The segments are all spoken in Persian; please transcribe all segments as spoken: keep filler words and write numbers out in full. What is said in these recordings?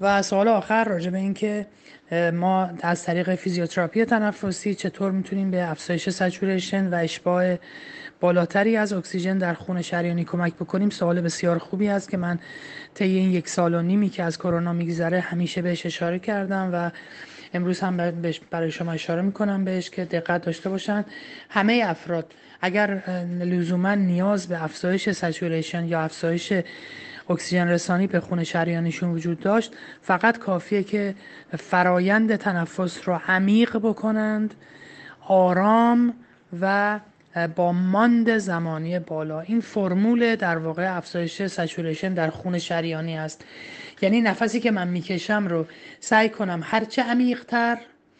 و سوال آخر راجع به این که ما از طریق فیزیوتراپی تنفسی چطور میتونیم به افزایش سچوریشن و اشباع بالاتری از اکسیژن در خون شریانی کمک بکنیم. سوال بسیار خوبی است که من طی این یک سال و نیمی که از کرونا میگذره همیشه بهش اشاره کردم و امروز هم برای شما اشاره میکنم بهش که دقت داشته باشن. همه افراد اگر لزوما نیاز به افزایش سچوریشن یا افزایش اکسیژن رسانی به خون شریانیشون وجود داشت، فقط کافیه که فرایند تنفس رو عمیق بکنند، آرام و با ماند زمانی بالا. این فرمول در واقع افزایش سچوریشن در خون شریانی است. یعنی نفسی که من میکشم رو سعی کنم هرچه عمیق‌تر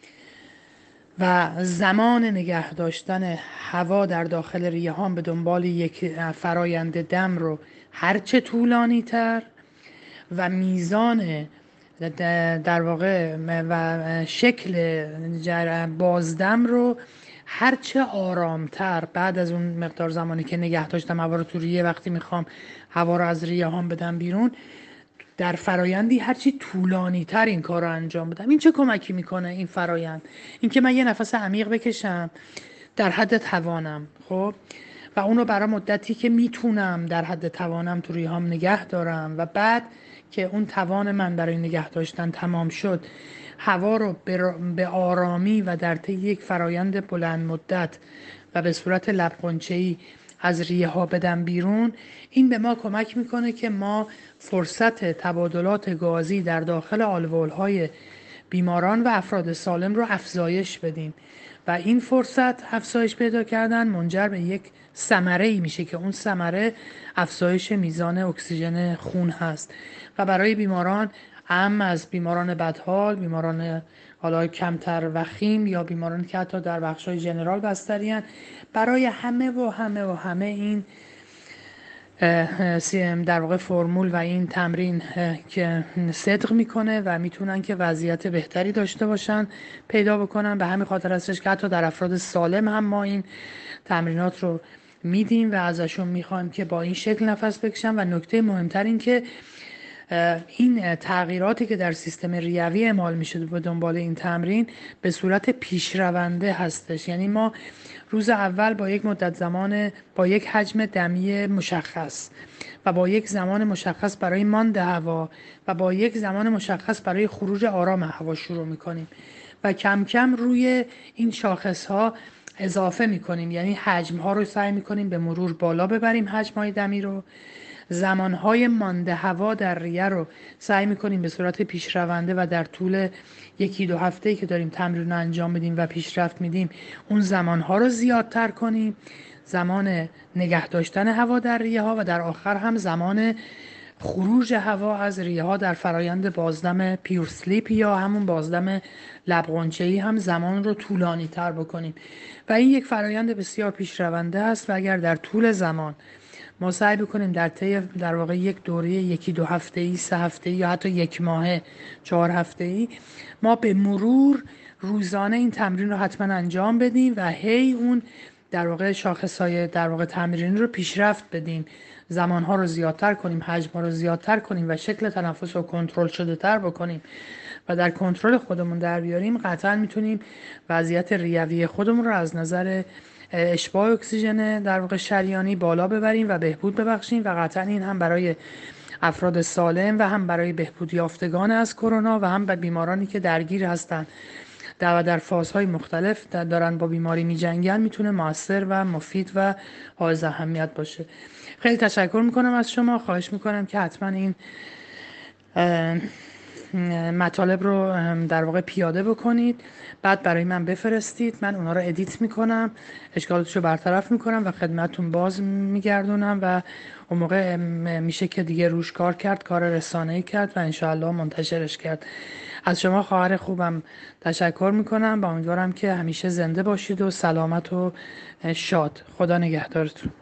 و زمان نگه داشتن هوا در داخل ریه‌هام به دنبال یک فرایند دم رو هرچه طولانی تر و میزان در واقع و شکل بازدم رو هرچه آرامتر بعد از اون مقدار زمانی که نگه داشتم هوا رو تو ریه، وقتی میخوام هوا رو از ریه هام بدم بیرون در فرایندی هرچی طولانی تر این کار رو انجام بدم. این چه کمکی میکنه این فرایند؟ این که من یه نفس عمیق بکشم در حد توانم، خب، و اونو برای مدتی که میتونم در حد توانم تو ریهام نگه دارم و بعد که اون توان من برای نگه داشتن تمام شد هوا رو به آرامی و در طی یک فرایند بلند مدت و به صورت لب‌قنچه‌ای از ریه ها بدم بیرون. این به ما کمک میکنه که ما فرصت تبادلات گازی در داخل آلوئول های بیماران و افراد سالم رو افزایش بدیم و این فرصت افزایش پیدا کردن منجر به یک ثمره ای میشه که اون ثمره افزایش میزان اکسیژن خون هست و برای بیماران، هم از بیماران بدحال، بیماران حالا کمتر وخیم یا بیماران که حتی در بخش‌های جنرال بستریان، برای همه و همه و همه این در واقع فرمول و این تمرین که صدق میکنه و میتونن که وضعیت بهتری داشته باشن پیدا بکنن. به همین خاطر هستش که حتی در افراد سالم هم ما این تمرینات رو میدیم و ازشون میخوایم که با این شکل نفس بکشن. و نکته مهمتر این که این تغییراتی که در سیستم ریوی اعمال میشه به دنبال این تمرین به صورت پیشرونده هستش. یعنی ما روز اول با یک مدت زمان با یک حجم دمی مشخص و با یک زمان مشخص برای ماند هوا و با یک زمان مشخص برای خروج آرام هوا شروع میکنیم و کم کم روی این شاخص ها اضافه میکنیم. یعنی حجم ها رو سعی میکنیم به مرور بالا ببریم، حجم های دمی رو. زمانهای مانده هوا در ریه رو سعی میکنیم به صورت پیشرونده و در طول یکی دو هفته‌ای که داریم تمرین رو انجام بدیم و پیشرفت میدیم اون زمانها رو زیادتر کنیم، زمان نگه داشتن هوا در ریه ها و در آخر هم زمان خروج هوا از ریه ها در فرایند بازدم پیور سلیپ یا همون بازدم لب‌قنچه‌ای هم زمان رو طولانی تر بکنیم. و این یک فرایند بسیار پیشرونده است و اگر در طول زمان ما سعی بکنیم در طی در واقع یک دوره یکی دو هفته‌ای، سه هفته‌ای یا حتی یک ماهه، چهار هفته‌ای، ما به مرور روزانه این تمرین رو حتما انجام بدیم و هی اون در واقع شاخص‌های در واقع تمرین رو پیشرفت بدیم، زمانها رو زیادتر کنیم، حجم‌ها رو زیادتر کنیم و شکل تنفس رو کنترل شده تر بکنیم و در کنترل خودمون در بیاریم. قطعا میتونیم وضعیت ریوی خودمون رو از نظر اشباع اکسیژن در واقع شریانی بالا ببریم و بهبود ببخشیم و قطعا این هم برای افراد سالم و هم برای بهبود یافتگان از کرونا و هم به بیمارانی که درگیر هستند در در فازهای مختلف دارن با بیماری می جنگن میتونه موثر و مفید و حائز اهمیت باشه. خیلی تشکر میکنم از شما. خواهش میکنم که حتما این مطالب رو در واقع پیاده بکنید، بعد برای من بفرستید، من اونا رو ادیت میکنم، اشکالاتش رو برطرف میکنم و خدمتتون باز میگردونم و اون موقع میشه که دیگه روش کار کرد، کار رسانه‌ای کرد و انشاءالله منتشرش کرد. از شما خواهر خوبم تشکر میکنم و امیدوارم که همیشه زنده باشید و سلامت و شاد. خدا نگهدارتون.